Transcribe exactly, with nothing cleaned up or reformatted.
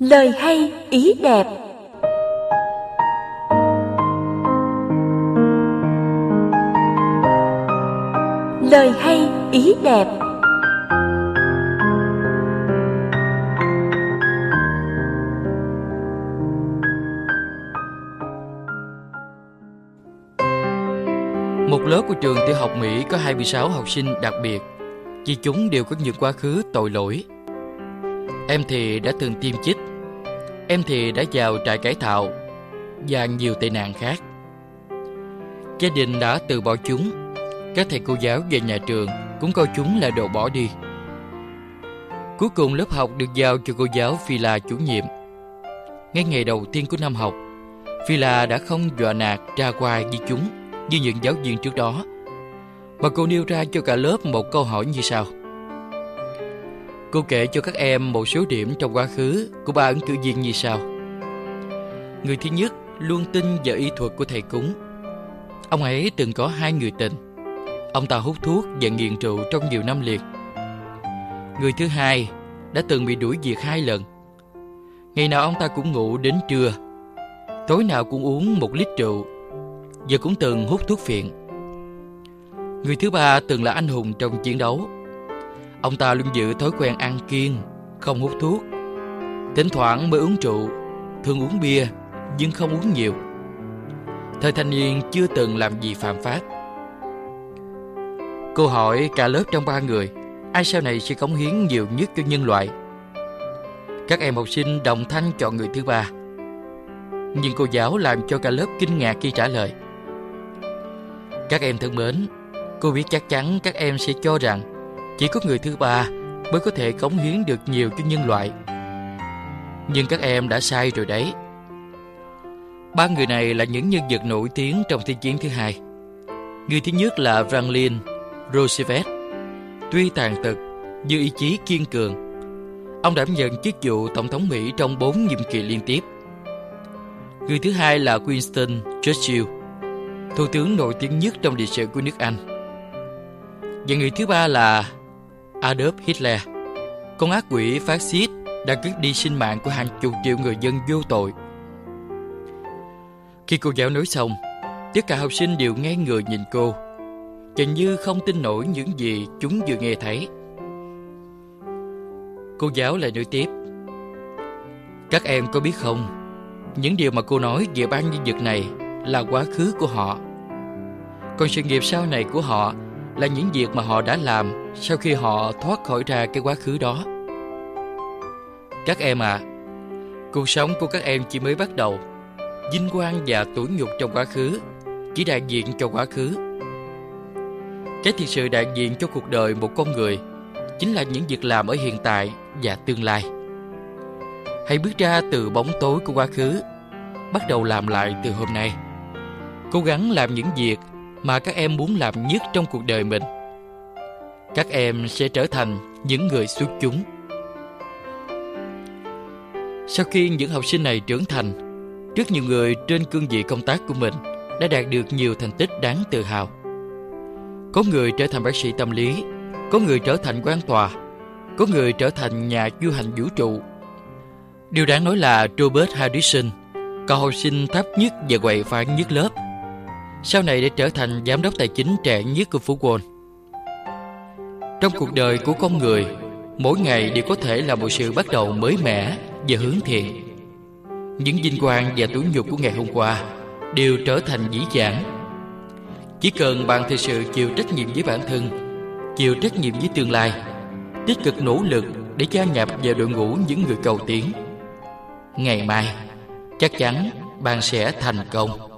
Lời hay ý đẹp. Lời hay ý đẹp. Một lớp của trường tiểu học Mỹ có hai mươi sáu học sinh đặc biệt, vì chúng đều có những quá khứ tội lỗi. Em thì đã từng tiêm chích, em thì đã vào trại cải tạo và nhiều tệ nạn khác. Gia đình đã từ bỏ chúng, các thầy cô giáo và nhà trường cũng coi chúng là đồ bỏ đi. Cuối cùng lớp học được giao cho cô giáo Phila chủ nhiệm. Ngay ngày đầu tiên của năm học, Phila đã không dọa nạt tra qua với chúng như những giáo viên trước đó, mà cô nêu ra cho cả lớp một câu hỏi như sau. Cô kể cho các em một số điểm trong quá khứ của ba ứng cử viên như sau. Người thứ nhất luôn tin vào y thuật của thầy cúng. Ông ấy từng có hai người tình. Ông ta hút thuốc và nghiện rượu trong nhiều năm liền. Người thứ hai đã từng bị đuổi việc hai lần. Ngày nào ông ta cũng ngủ đến trưa, tối nào cũng uống một lít rượu, và cũng từng hút thuốc phiện. Người thứ ba từng là anh hùng trong chiến đấu. Ông ta luôn giữ thói quen ăn kiêng, không hút thuốc, thỉnh thoảng mới uống rượu, thường uống bia nhưng không uống nhiều. Thời thanh niên chưa từng làm gì phạm pháp. Cô hỏi cả lớp trong ba người, ai sau này sẽ cống hiến nhiều nhất cho nhân loại? Các em học sinh đồng thanh chọn người thứ ba. Nhưng cô giáo làm cho cả lớp kinh ngạc khi trả lời. Các em thân mến, cô biết chắc chắn các em sẽ cho rằng chỉ có người thứ ba mới có thể cống hiến được nhiều cho nhân loại. Nhưng các em đã sai rồi đấy. Ba người này là những nhân vật nổi tiếng trong Thế chiến thứ hai. Người thứ nhất là Franklin Roosevelt. Tuy tàn tật, nhưng ý chí kiên cường. Ông đảm nhận chức vụ Tổng thống Mỹ trong bốn nhiệm kỳ liên tiếp. Người thứ hai là Winston Churchill, thủ tướng nổi tiếng nhất trong lịch sử của nước Anh. Và người thứ ba là Adolf Hitler, con ác quỷ phát xít đã cướp đi sinh mạng của hàng chục triệu người dân vô tội. Khi cô giáo nói xong, tất cả học sinh đều ngây người nhìn cô, chừng như không tin nổi những gì chúng vừa nghe thấy. Cô giáo lại nói tiếp. Các em có biết không, những điều mà cô nói về ba nhân vật này là quá khứ của họ. Còn sự nghiệp sau này của họ là những việc mà họ đã làm sau khi họ thoát khỏi ra cái quá khứ đó. Các em à, cuộc sống của các em chỉ mới bắt đầu. Vinh quang và tủi nhục trong quá khứ chỉ đại diện cho quá khứ. Cái thực sự đại diện cho cuộc đời một con người chính là những việc làm ở hiện tại và tương lai. Hãy bước ra từ bóng tối của quá khứ, bắt đầu làm lại từ hôm nay. Cố gắng làm những việc mà các em muốn làm nhất trong cuộc đời mình. Các em sẽ trở thành những người xuất chúng. Sau khi những học sinh này trưởng thành, rất nhiều người trên cương vị công tác của mình đã đạt được nhiều thành tích đáng tự hào. Có người trở thành bác sĩ tâm lý, có người trở thành quan tòa, có người trở thành nhà du hành vũ trụ. Điều đáng nói là Robert Harrison, cậu học sinh thấp nhất và quậy phá nhất lớp, sau này đã trở thành giám đốc tài chính trẻ nhất của phố Wall. Trong cuộc đời của con người, mỗi ngày đều có thể là một sự bắt đầu mới mẻ và hướng thiện. Những vinh quang và tủi nhục của ngày hôm qua đều trở thành dĩ vãng. Chỉ cần bạn thực sự chịu trách nhiệm với bản thân, chịu trách nhiệm với tương lai, tích cực nỗ lực để gia nhập vào đội ngũ những người cầu tiến, ngày mai chắc chắn bạn sẽ thành công.